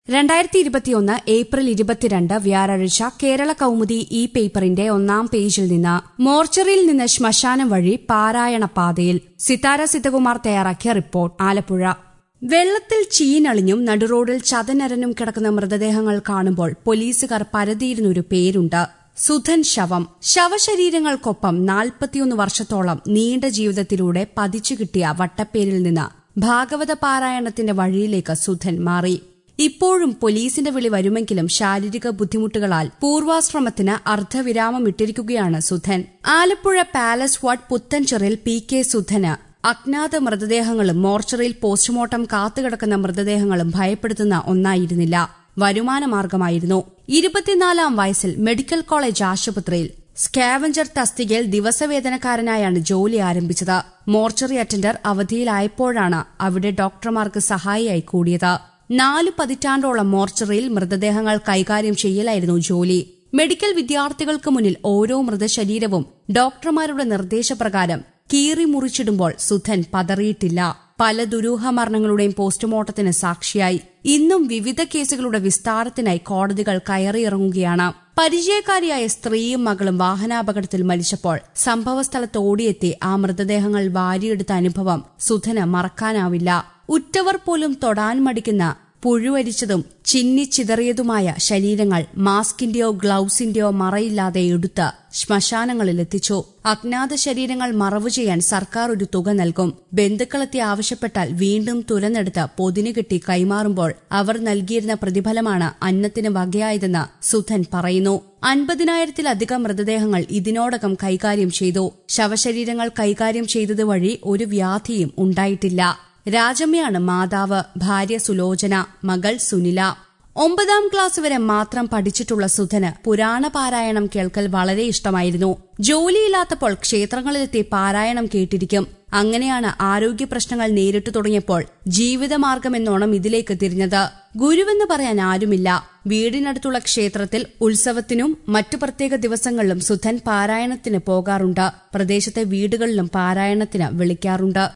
2021 April 22 വ്യാഴാഴ്ച കേരള കൗമുദി ഈ പേപ്പറിന്റെ ഒന്നാം പേജിൽ നിന്ന് മോർച്ചറിയിൽ നിന്ന് ശ്മശാനം വഴി പാരായണ പാതയിൽ സിതാര സിദ്ധകുമാർ തയ്യാറാക്കിയ റിപ്പോർട്ട്. ആലപ്പുഴ. വെള്ളത്തിൽ ചീഞ്ഞളിഞ്ഞും നടുറോഡിൽ ചതനരനും കിടക്കുന്ന മൃതദേഹങ്ങൾ കാണുമ്പോൾ പോലീസുകാർ പരതിയിരുന്നൊരു പേരുണ്ട്: സുധൻ ശവം. ശവശരീരങ്ങൾക്കൊപ്പം 41 വർഷത്തോളം നീണ്ട ജീവിതത്തിലൂടെ പതിച്ചു കിട്ടിയ വട്ടപ്പേരിൽ നിന്ന് ഭാഗവത പാരായണത്തിന്റെ വഴിയിലേക്ക് സുധൻ മാറി. ഇപ്പോഴും പോലീസിന്റെ വിളി വരുമെങ്കിലും ശാരീരിക ബുദ്ധിമുട്ടുകളാൽ പൂർവാശ്രമത്തിന് അർദ്ധവിരാമമിട്ടിരിക്കുകയാണ് സുധൻ. ആലപ്പുഴ പാലസ് വാർഡ് പുത്തൻചിറയിൽ പി.കെ. സുധന് അജ്ഞാത മൃതദേഹങ്ങളും മോർച്ചറിയിൽ പോസ്റ്റ്മോർട്ടം കാത്തുകിടക്കുന്ന മൃതദേഹങ്ങളും ഭയപ്പെടുത്തുന്ന ഒന്നായിരുന്നില്ല, വരുമാനമാർഗമായിരുന്നു. 24-ാം വയസ്സിൽ മെഡിക്കൽ കോളേജ് ആശുപത്രിയിൽ സ്കാവഞ്ചർ തസ്തികയിൽ ദിവസവേതനക്കാരനായാണ് ജോലി ആരംഭിച്ചത്. മോർച്ചറി അറ്റൻഡർ അവധിയിലായപ്പോഴാണ് അവിടെ ഡോക്ടർമാർക്ക് സഹായിയായി കൂടിയത്. 4 പതിറ്റാണ്ടോളം മോർച്ചറിയിൽ മൃതദേഹങ്ങൾ കൈകാര്യം ചെയ്യലായിരുന്നു ജോലി. മെഡിക്കൽ വിദ്യാർത്ഥികൾക്ക് മുന്നിൽ ഓരോ മൃതശരീരവും ഡോക്ടർമാരുടെ നിർദ്ദേശപ്രകാരം കീറി മുറിച്ചിടുമ്പോൾ സുധൻ പതറിയിട്ടില്ല. പല ദുരൂഹ മരണങ്ങളുടെയും പോസ്റ്റ്മോർട്ടത്തിന് സാക്ഷിയായി. ഇന്നും വിവിധ കേസുകളുടെ വിസ്താരത്തിനായി കോടതികൾ കയറിയിറങ്ങുകയാണ്. പരിചയക്കാരിയായ സ്ത്രീയും മകളും വാഹനാപകടത്തിൽ മരിച്ചപ്പോൾ സംഭവസ്ഥലത്ത് ഓടിയെത്തി ആ മൃതദേഹങ്ങൾ വാരിയെടുത്ത അനുഭവം സുധന് മറക്കാനാവില്ല. ഉറ്റവർ പോലും തൊടാൻ മടിക്കുന്ന പുഴുവരിച്ചതും ചിന്നിച്ചിതറിയതുമായ ശരീരങ്ങൾ മാസ്കിന്റെയോ ഗ്ലൌസിന്റെയോ മറയില്ലാതെ എടുത്ത് ശ്മശാനങ്ങളിലെത്തിച്ചു. അജ്ഞാത ശരീരങ്ങൾ മറവു ചെയ്യാൻ സർക്കാർ ഒരു തുക നൽകും. ബന്ധുക്കളെത്തി ആവശ്യപ്പെട്ടാൽ വീണ്ടും തുരന്നെടുത്ത് പൊതിനുകെട്ടി കൈമാറുമ്പോൾ അവർ നൽകിയിരുന്ന പ്രതിഫലമാണ് അന്നത്തിന് വകയായതെന്ന് സുധൻ പറയുന്നു. 50,000-ത്തിലധികം മൃതദേഹങ്ങൾ ഇതിനോടകം കൈകാര്യം ചെയ്തു. ശവശരീരങ്ങൾ കൈകാര്യം ചെയ്തതുവഴി ഒരു വ്യാധിയും ഉണ്ടായിട്ടില്ല. രാജമ്മയാണ് മാതാവ്, ഭാര്യ സുലോചന, മകൾ സുനില. 9ാം ക്ലാസ് വരെ മാത്രം പഠിച്ചിട്ടുള്ള സുധന് പുരാണ പാരായണം കേൾക്കൽ വളരെ ഇഷ്ടമായിരുന്നു. ജോലിയില്ലാത്തപ്പോൾ ക്ഷേത്രങ്ങളിലെത്തി പാരായണം കേട്ടിരിക്കും. അങ്ങനെയാണ് ആരോഗ്യ പ്രശ്നങ്ങൾ നേരിട്ടു തുടങ്ങിയപ്പോൾ ജീവിതമാർഗമെന്നോണം ഇതിലേക്ക് തിരിഞ്ഞത്. ഗുരുവെന്ന് പറയാൻ ആരുമില്ല. വീടിനടുത്തുള്ള ക്ഷേത്രത്തിൽ ഉത്സവത്തിനും മറ്റു പ്രത്യേക ദിവസങ്ങളിലും സുധൻ പാരായണത്തിന് പോകാറുണ്ട്. പ്രദേശത്തെ വീടുകളിലും പാരായണത്തിന് വിളിക്കാറുണ്ട്.